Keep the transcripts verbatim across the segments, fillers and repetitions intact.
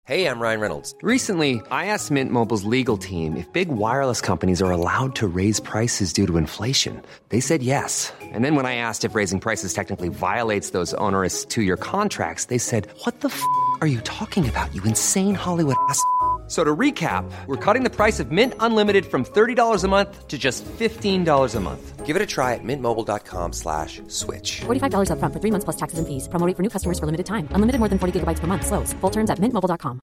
Hey, I'm Ryan Reynolds. Recently, I asked Mint Mobile's legal team if big wireless companies are allowed to raise prices due to inflation. They said yes. And then when I asked if raising prices technically violates those onerous two-year contracts, they said, what the f*** are you talking about, you insane Hollywood ass f- So to recap, we're cutting the price of Mint Unlimited from thirty dollars a month to just fifteen dollars a month. Give it a try at mintmobile.com slash switch. forty-five dollars up front for three months plus taxes and fees. Promo rate for new customers for limited time. Unlimited more than forty gigabytes per month. Slows full terms at mint mobile dot com.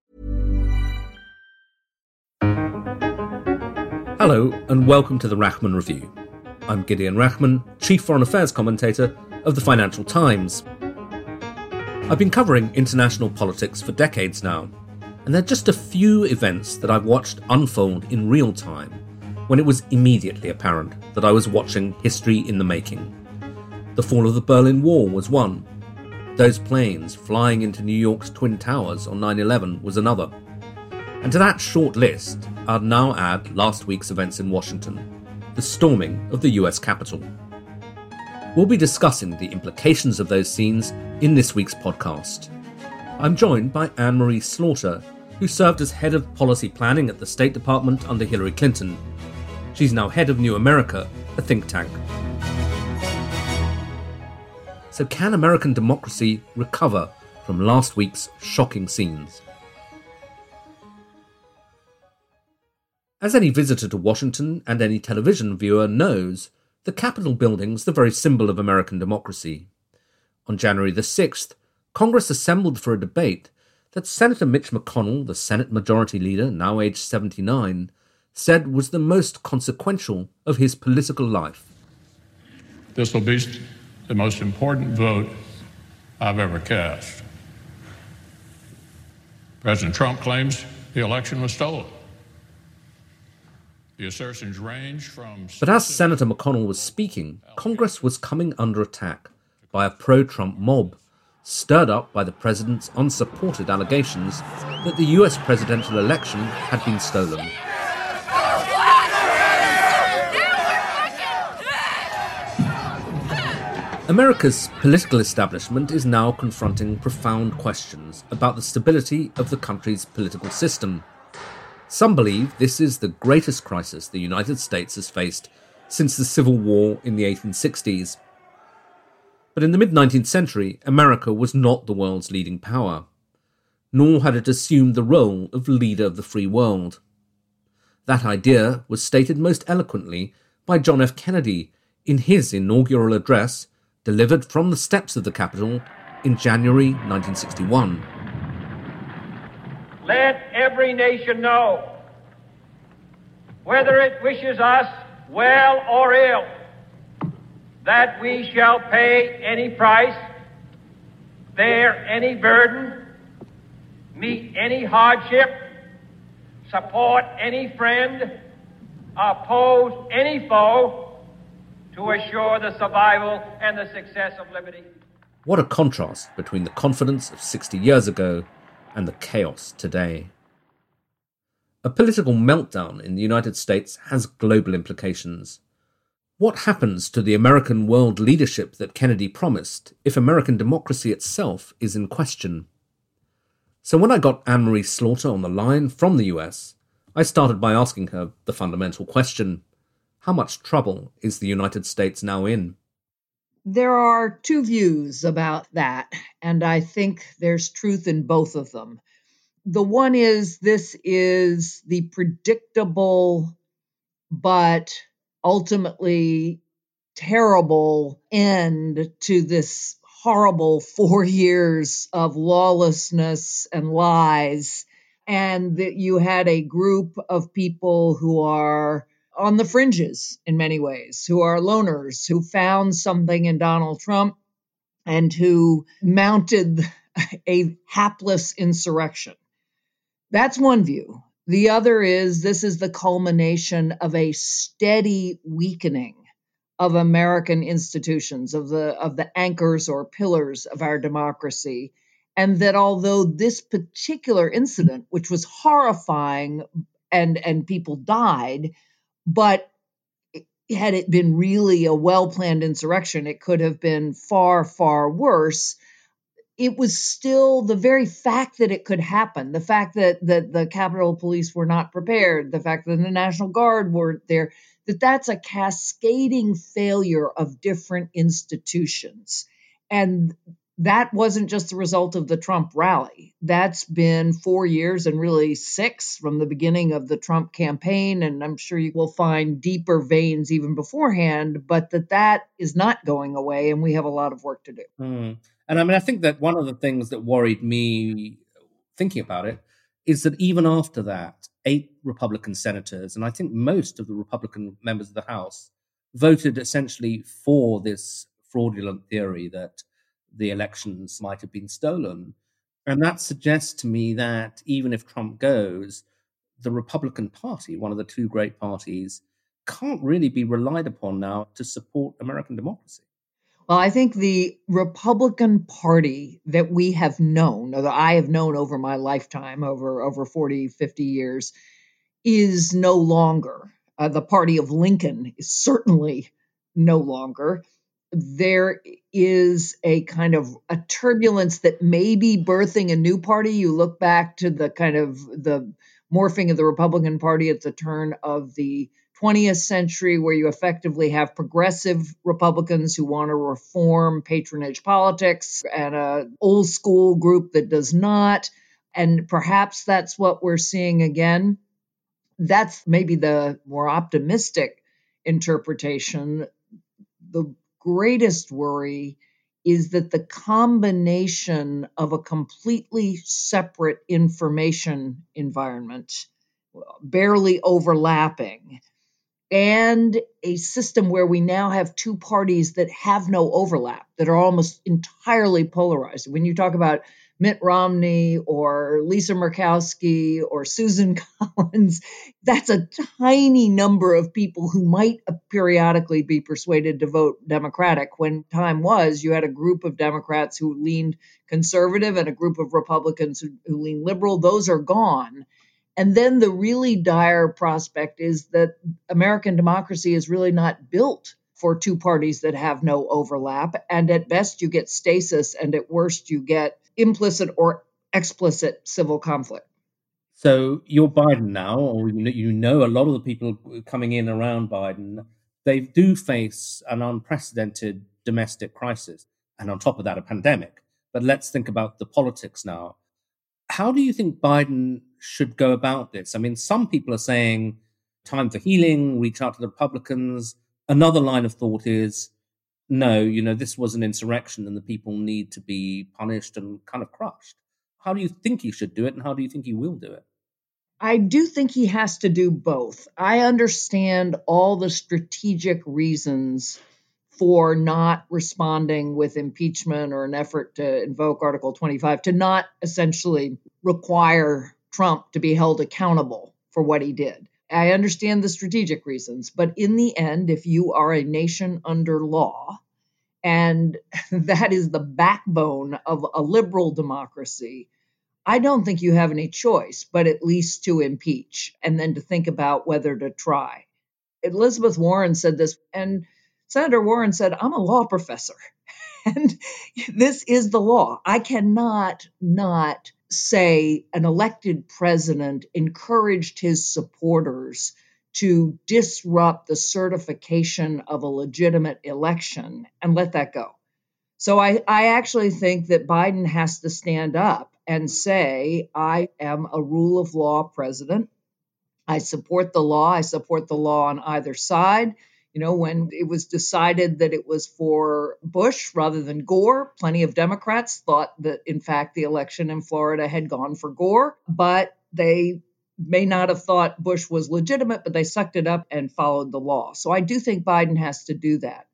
Hello and welcome to the Rachman Review. I'm Gideon Rachman, Chief Foreign Affairs Commentator of the Financial Times. I've been covering international politics for decades now, and there are just a few events that I've watched unfold in real time when it was immediately apparent that I was watching history in the making. The fall of the Berlin Wall was one. Those planes flying into New York's Twin Towers on nine eleven was another. And to that short list, I'd now add last week's events in Washington, the storming of the U S Capitol. We'll be discussing the implications of those scenes in this week's podcast. I'm joined by Anne-Marie Slaughter, who served as head of policy planning at the State Department under Hillary Clinton. She's now head of New America, a think tank. So can American democracy recover from last week's shocking scenes? As any visitor to Washington and any television viewer knows, the Capitol building's the very symbol of American democracy. On January the sixth, Congress assembled for a debate that Senator Mitch McConnell, the Senate Majority Leader, now aged seventy-nine, said was the most consequential of his political life. This will be the most important vote I've ever cast. President Trump claims the election was stolen. The assertions range from... But as Senator McConnell was speaking, Congress was coming under attack by a pro-Trump mob, stirred up by the president's unsupported allegations that the U S presidential election had been stolen. America's political establishment is now confronting profound questions about the stability of the country's political system. Some believe this is the greatest crisis the United States has faced since the Civil War in the eighteen sixties. But in the mid-nineteenth century, America was not the world's leading power, nor had it assumed the role of leader of the free world. That idea was stated most eloquently by John F. Kennedy in his inaugural address delivered from the steps of the Capitol in January nineteen sixty-one. Let every nation know, whether it wishes us well or ill, that we shall pay any price, bear any burden, meet any hardship, support any friend, oppose any foe, to assure the survival and the success of liberty. What a contrast between the confidence of sixty years ago and the chaos today. A political meltdown in the United States has global implications. What happens to the American world leadership that Kennedy promised if American democracy itself is in question? So when I got Anne-Marie Slaughter on the line from the U S, I started by asking her the fundamental question: how much trouble is the United States now in? There are two views about that, and I think there's truth in both of them. The one is this is the predictable but ultimately terrible end to this horrible four years of lawlessness and lies, and that you had a group of people who are on the fringes in many ways, who are loners, who found something in Donald Trump and who mounted a hapless insurrection. That's one view. The other is this is the culmination of a steady weakening of American institutions, of the of the anchors or pillars of our democracy. And that although this particular incident, which was horrifying and, and people died, but had it been really a well-planned insurrection, it could have been far, far worse. it was still the very fact that it could happen, the fact that, that the Capitol Police were not prepared, the fact that the National Guard weren't there, that that's a cascading failure of different institutions. And that wasn't just the result of the Trump rally. That's been four years and really six from the beginning of the Trump campaign. And I'm sure you will find deeper veins even beforehand, but that that is not going away. And we have a lot of work to do. Mm. And I mean, I think that one of the things that worried me thinking about it is that even after that, eight Republican senators, and I think most of the Republican members of the House, voted essentially for this fraudulent theory that the elections might have been stolen. And that suggests to me that even if Trump goes, the Republican Party, one of the two great parties, can't really be relied upon now to support American democracy. Well, I think the Republican Party that we have known, or that I have known over my lifetime, over, over forty, fifty years, is no longer. Uh, the party of Lincoln is certainly no longer. There is a kind of a turbulence that may be birthing a new party. You look back to the kind of the morphing of the Republican Party at the turn of the twentieth century, where you effectively have progressive Republicans who want to reform patronage politics and an old school group that does not. And perhaps that's what we're seeing again. That's maybe the more optimistic interpretation. The greatest worry is that the combination of a completely separate information environment, barely overlapping, and a system where we now have two parties that have no overlap, that are almost entirely polarized. When you talk about Mitt Romney or Lisa Murkowski or Susan Collins, that's a tiny number of people who might periodically be persuaded to vote Democratic. When time was, you had a group of Democrats who leaned conservative and a group of Republicans who, who leaned liberal. Those are gone. And then the really dire prospect is that American democracy is really not built for two parties that have no overlap. And at best, you get stasis, and at worst, you get implicit or explicit civil conflict. So you're Biden now, or you know a lot of the people coming in around Biden, they do face an unprecedented domestic crisis. And on top of that, a pandemic. But let's think about the politics now. How do you think Biden should go about this? I mean, some people are saying time for healing, reach out to the Republicans. Another line of thought is, no, you know, this was an insurrection and the people need to be punished and kind of crushed. How do you think he should do it, and how do you think he will do it? I do think he has to do both. I understand all the strategic reasons for not responding with impeachment or an effort to invoke Article twenty-five, to not essentially require Trump to be held accountable for what he did. I understand the strategic reasons, but in the end, if you are a nation under law, and that is the backbone of a liberal democracy, I don't think you have any choice but at least to impeach and then to think about whether to try. Elizabeth Warren said this, and Senator Warren said, I'm a law professor, and this is the law. I cannot not say an elected president encouraged his supporters to disrupt the certification of a legitimate election and let that go. So I, I actually think that Biden has to stand up and say, I am a rule of law president. I support the law. I support the law on either side. You know, when it was decided that it was for Bush rather than Gore, plenty of Democrats thought that, in fact, the election in Florida had gone for Gore, but they may not have thought Bush was legitimate, but they sucked it up and followed the law. So I do think Biden has to do that.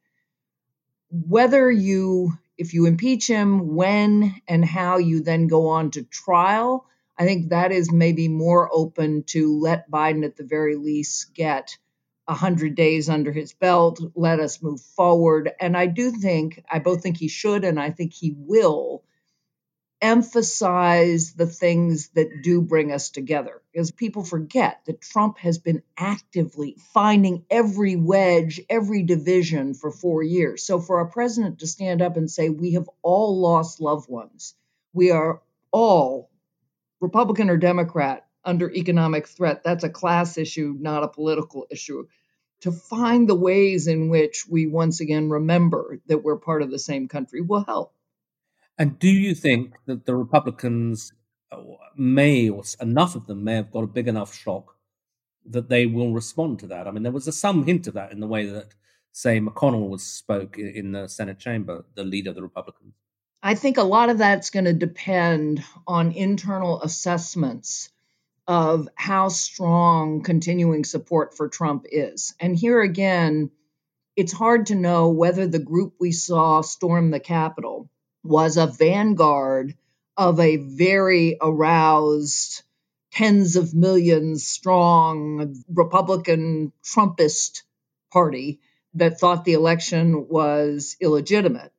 Whether you, if you impeach him, when and how you then go on to trial, I think that is maybe more open to let Biden at the very least get one hundred days under his belt, let us move forward. And I do think, I both think he should and I think he will emphasize the things that do bring us together. Because people forget that Trump has been actively finding every wedge, every division for four years. So for a president to stand up and say, we have all lost loved ones, we are all, Republican or Democrat, under economic threat, that's a class issue, not a political issue. To find the ways in which we once again remember that we're part of the same country will help. And do you think that the Republicans may, or enough of them may have got a big enough shock that they will respond to that? I mean, there was a, some hint of that in the way that, say, McConnell was spoke in the Senate chamber, the leader of the Republicans. I think a lot of that's going to depend on internal assessments of how strong continuing support for Trump is. And here again, it's hard to know whether the group we saw storm the Capitol was a vanguard of a very aroused, tens of millions strong Republican Trumpist party that thought the election was illegitimate.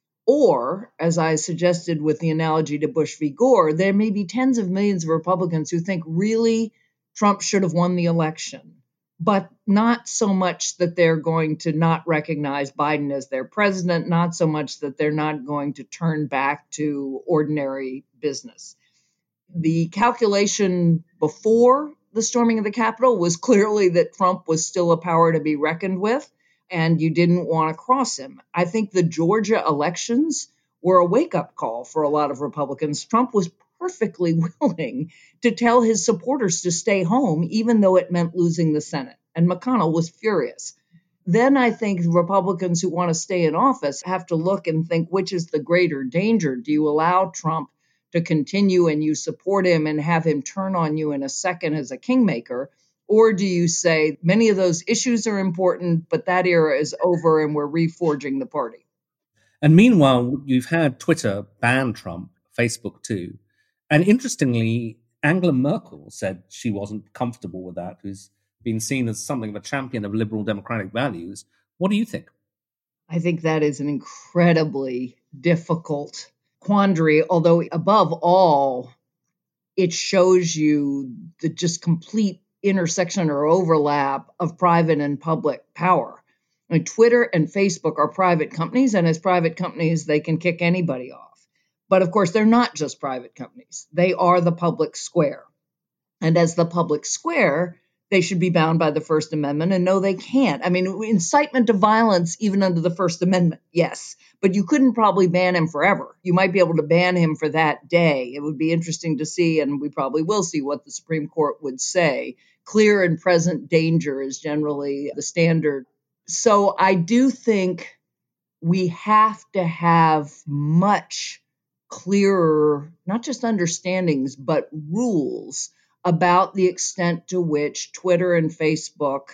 Or, as I suggested with the analogy to Bush v. Gore, there may be tens of millions of Republicans who think really Trump should have won the election, but not so much that they're going to not recognize Biden as their president, not so much that they're not going to turn back to ordinary business. The calculation before the storming of the Capitol was clearly that Trump was still a power to be reckoned with, and you didn't want to cross him. I think the Georgia elections were a wake-up call for a lot of Republicans. Trump was perfectly willing to tell his supporters to stay home, even though it meant losing the Senate. And McConnell was furious. Then I think Republicans who want to stay in office have to look and think, which is the greater danger? Do you allow Trump to continue and you support him and have him turn on you in a second as a kingmaker? Or do you say many of those issues are important, but that era is over and we're reforging the party? And meanwhile, you've had Twitter ban Trump, Facebook too. And interestingly, Angela Merkel said she wasn't comfortable with that, who's been seen as something of a champion of liberal democratic values. What do you think? I think that is an incredibly difficult quandary, although above all, it shows you the just complete intersection or overlap of private and public power. I mean, Twitter and Facebook are private companies, and as private companies, they can kick anybody off. But of course, they're not just private companies. They are the public square. And as the public square, they should be bound by the First Amendment. And no, they can't. I mean, incitement to violence, even under the First Amendment, yes. But you couldn't probably ban him forever. You might be able to ban him for that day. It would be interesting to see, and we probably will see what the Supreme Court would say. Clear and present danger is generally the standard. So I do think we have to have much clearer, not just understandings, but rules about the extent to which Twitter and Facebook,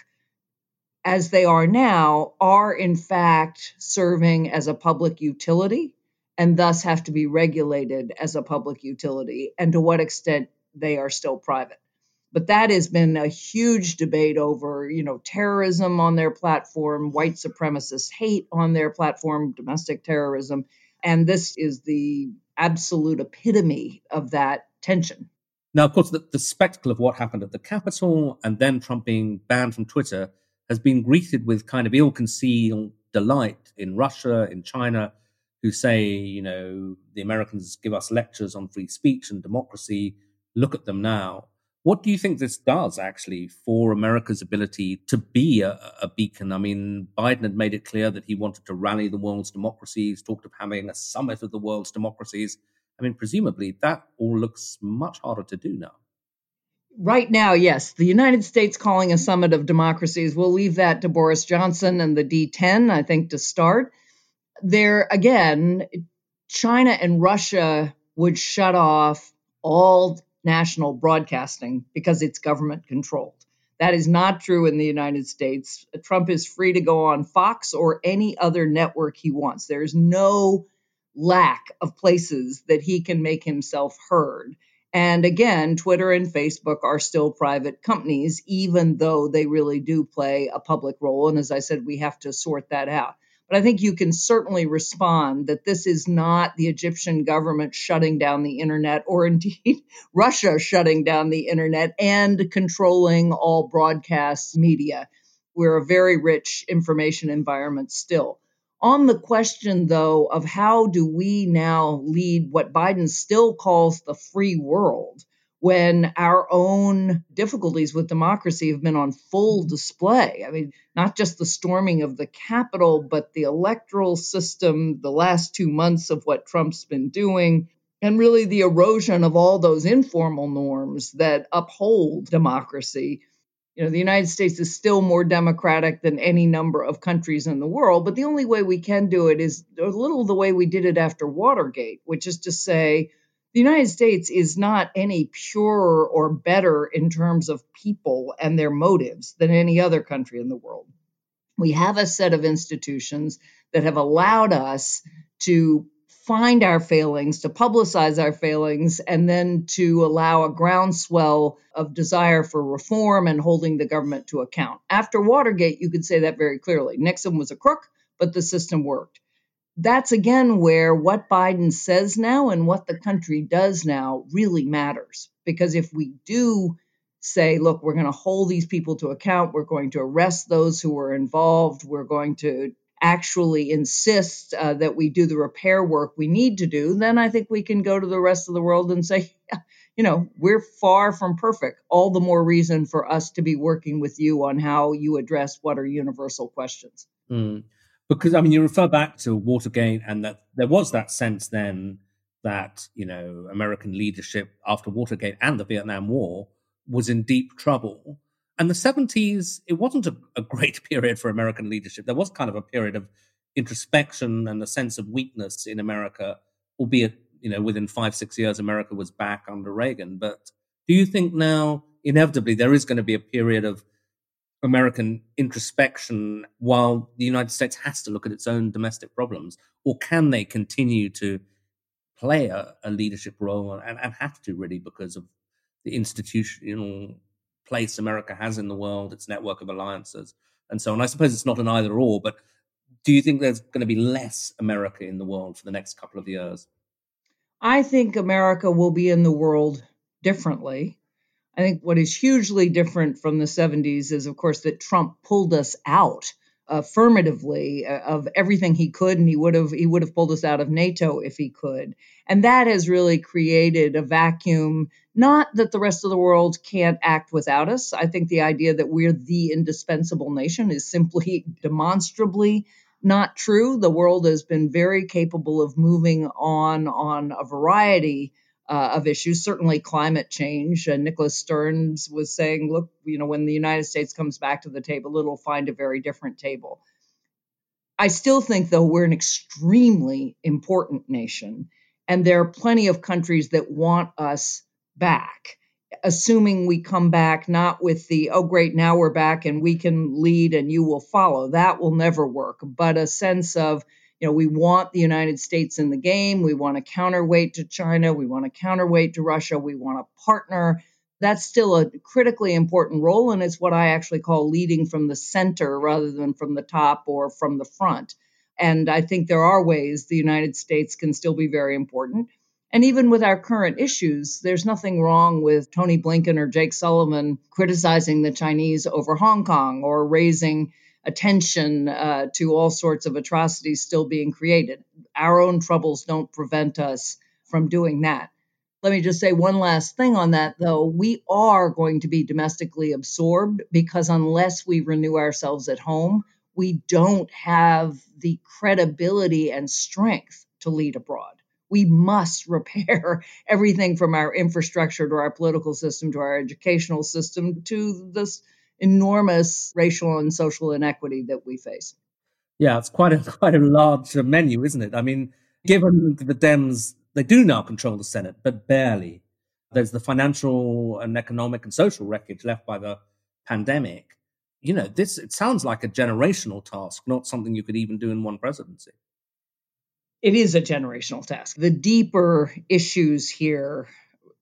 as they are now, are in fact serving as a public utility and thus have to be regulated as a public utility, and to what extent they are still private. But that has been a huge debate over, you know, terrorism on their platform, white supremacist hate on their platform, domestic terrorism. And this is the absolute epitome of that tension. Now, of course, the, the spectacle of what happened at the Capitol and then Trump being banned from Twitter has been greeted with kind of ill-concealed delight in Russia, in China, who say, you know, the Americans give us lectures on free speech and democracy. Look at them now. What do you think this does, actually, for America's ability to be a, a beacon? I mean, Biden had made it clear that he wanted to rally the world's democracies, talked of having a summit of the world's democracies. I mean, presumably that all looks much harder to do now. Right now, yes. The United States calling a summit of democracies, we'll leave that to Boris Johnson and the D ten, I think, to start. There, again, China and Russia would shut off all national broadcasting because it's government controlled. That is not true in the United States. Trump is free to go on Fox or any other network he wants. There is no lack of places that he can make himself heard. And again, Twitter and Facebook are still private companies, even though they really do play a public role. And as I said, we have to sort that out. But I think you can certainly respond that this is not the Egyptian government shutting down the internet, or indeed Russia shutting down the internet and controlling all broadcast media. We're a very rich information environment still. On the question, though, of how do we now lead what Biden still calls the free world, when our own difficulties with democracy have been on full display. I mean, not just the storming of the Capitol, but the electoral system, the last two months of what Trump's been doing, and really the erosion of all those informal norms that uphold democracy. You know, the United States is still more democratic than any number of countries in the world, but the only way we can do it is a little the way we did it after Watergate, which is to say, the United States is not any purer or better in terms of people and their motives than any other country in the world. We have a set of institutions that have allowed us to find our failings, to publicize our failings, and then to allow a groundswell of desire for reform and holding the government to account. After Watergate, you could say that very clearly. Nixon was a crook, but the system worked. That's again where what Biden says now and what the country does now really matters. Because if we do say, look, we're going to hold these people to account, we're going to arrest those who were involved, we're going to actually insist uh, that we do the repair work we need to do, then I think we can go to the rest of the world and say, yeah, you know, we're far from perfect. All the more reason for us to be working with you on how you address what are universal questions. Mm. Because, I mean, you refer back to Watergate, and that there was that sense then that, you know, American leadership after Watergate and the Vietnam War was in deep trouble. And the seventies, it wasn't a, a great period for American leadership. There was kind of a period of introspection and a sense of weakness in America, albeit, you know, within five, six years, America was back under Reagan. But do you think now, inevitably, there is going to be a period of American introspection while the United States has to look at its own domestic problems? Or can they continue to play a, a leadership role and, and have to really because of the institutional place America has in the world, its network of alliances, and so on? I suppose it's not an either or, but do you think there's going to be less America in the world for the next couple of years? I think America will be in the world differently. I think what is hugely different from the seventies is, of course, that Trump pulled us out affirmatively of everything he could, and he would have he would have pulled us out of NATO if he could. And that has really created a vacuum. Not that the rest of the world can't act without us. I think the idea that we're the indispensable nation is simply demonstrably not true. The world has been very capable of moving on on a variety Uh, of issues, certainly climate change. Uh, Nicholas Stearns was saying, look, you know, when the United States comes back to the table, it'll find a very different table. I still think, though, we're an extremely important nation, and there are plenty of countries that want us back, assuming we come back not with the, oh, great, now we're back and we can lead and you will follow. That will never work, but a sense of, you know, we want the United States in the game. We want a counterweight to China. We want a counterweight to Russia. We want a partner. That's still a critically important role, and it's what I actually call leading from the center rather than from the top or from the front. And I think there are ways the United States can still be very important. And even with our current issues, there's nothing wrong with Tony Blinken or Jake Sullivan criticizing the Chinese over Hong Kong or raising attention uh, to all sorts of atrocities still being created. Our own troubles don't prevent us from doing that. Let me just say one last thing on that, though. We are going to be domestically absorbed because unless we renew ourselves at home, we don't have the credibility and strength to lead abroad. We must repair everything from our infrastructure to our political system to our educational system to this enormous racial and social inequity that we face. Yeah, it's quite a quite a large menu, isn't it? I mean, given the Dems, they do now control the Senate, but barely. There's the financial and economic and social wreckage left by the pandemic. You know, this, it sounds like a generational task, not something you could even do in one presidency. It is a generational task. The deeper issues here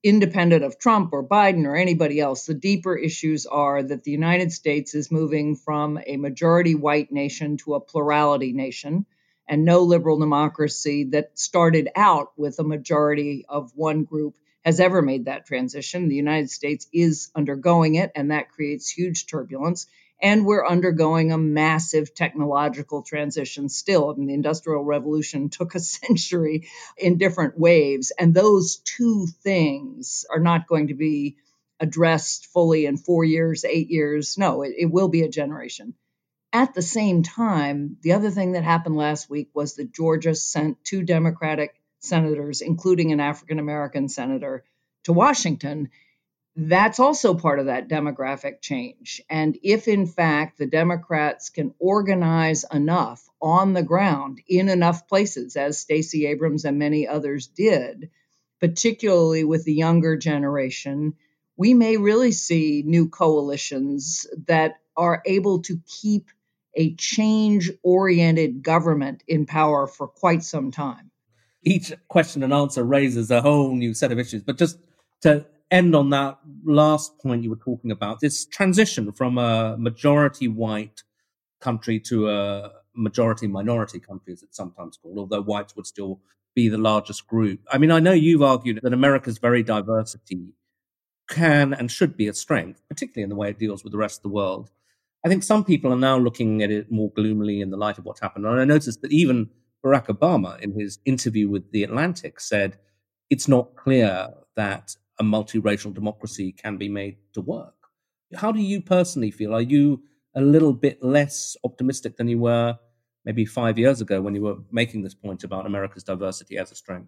independent of Trump or Biden or anybody else, the deeper issues are that the United States is moving from a majority white nation to a plurality nation, and no liberal democracy that started out with a majority of one group has ever made that transition. The United States is undergoing it, and that creates huge turbulence. And we're undergoing a massive technological transition still. I mean, the Industrial Revolution took a century in different waves, and those two things are not going to be addressed fully in four years, eight years. No, it, it will be a generation. At the same time, the other thing that happened last week was that Georgia sent two Democratic senators, including an African-American senator, to Washington. That's also part of that demographic change. And if, in fact, the Democrats can organize enough on the ground in enough places, as Stacey Abrams and many others did, particularly with the younger generation, we may really see new coalitions that are able to keep a change-oriented government in power for quite some time. Each question and answer raises a whole new set of issues. But just to end on that last point you were talking about, this transition from a majority white country to a majority minority country, as it's sometimes called, although whites would still be the largest group. I mean, I know you've argued that America's very diversity can and should be a strength, particularly in the way it deals with the rest of the world. I think some people are now looking at it more gloomily in the light of what's happened. And I noticed that even Barack Obama, in his interview with The Atlantic, said it's not clear that a multiracial democracy can be made to work. How do you personally feel? Are you a little bit less optimistic than you were maybe five years ago when you were making this point about America's diversity as a strength?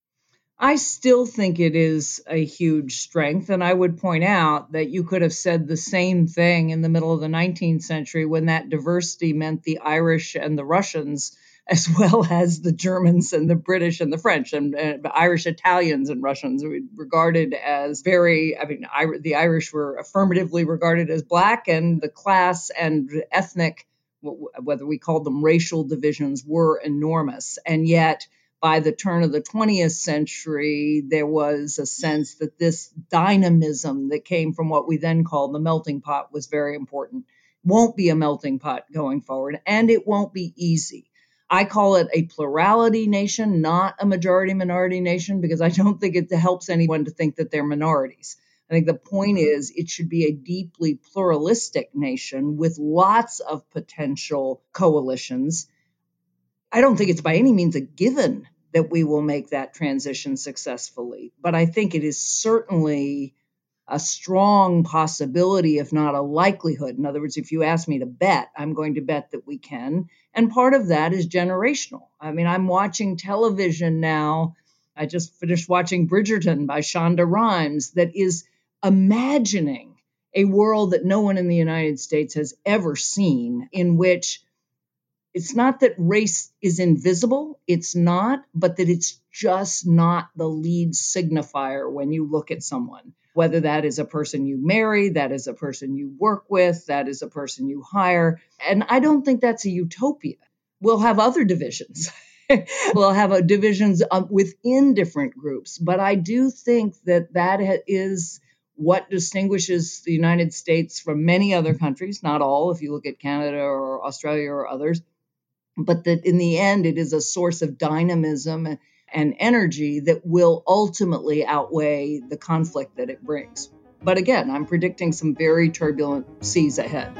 I still think it is a huge strength. And I would point out that you could have said the same thing in the middle of the nineteenth century when that diversity meant the Irish and the Russians, as well as the Germans and the British and the French, and, and Irish Italians and Russians were regarded as very, I mean, I, the Irish were affirmatively regarded as black, and the class and ethnic, whether we called them racial divisions, were enormous. And yet, by the turn of the twentieth century, there was a sense that this dynamism that came from what we then called the melting pot was very important. Won't be a melting pot going forward, and it won't be easy. I call it a plurality nation, not a majority-minority nation, because I don't think it helps anyone to think that they're minorities. I think the point is it should be a deeply pluralistic nation with lots of potential coalitions. I don't think it's by any means a given that we will make that transition successfully, but I think it is certainly a strong possibility, if not a likelihood. In other words, if you ask me to bet, I'm going to bet that we can. And part of that is generational. I mean, I'm watching television now. I just finished watching Bridgerton by Shonda Rhimes that is imagining a world that no one in the United States has ever seen, in which it's not that race is invisible, it's not, but that it's just not the lead signifier when you look at someone. Whether that is a person you marry, that is a person you work with, that is a person you hire. And I don't think that's a utopia. We'll have other divisions. We'll have a divisions within different groups. But I do think that that is what distinguishes the United States from many other countries, not all, if you look at Canada or Australia or others, but that in the end, it is a source of dynamism and energy that will ultimately outweigh the conflict that it brings. But again, I'm predicting some very turbulent seas ahead.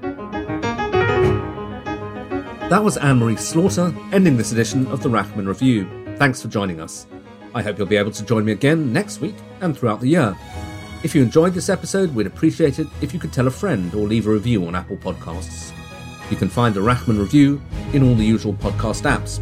That was Anne-Marie Slaughter, ending this edition of the Rachman Review. Thanks for joining us. I hope you'll be able to join me again next week and throughout the year. If you enjoyed this episode, we'd appreciate it if you could tell a friend or leave a review on Apple Podcasts. You can find the Rachman Review in all the usual podcast apps.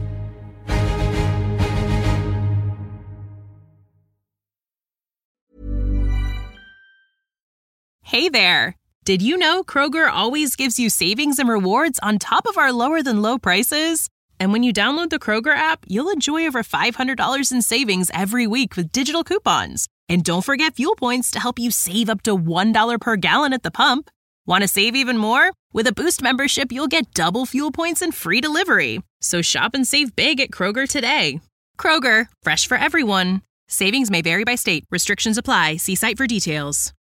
Hey there! Did you know Kroger always gives you savings and rewards on top of our lower-than-low prices? And when you download the Kroger app, you'll enjoy over five hundred dollars in savings every week with digital coupons. And don't forget fuel points to help you save up to one dollar per gallon at the pump. Want to save even more? With a Boost membership, you'll get double fuel points and free delivery. So shop and save big at Kroger today. Kroger, fresh for everyone. Savings may vary by state. Restrictions apply. See site for details.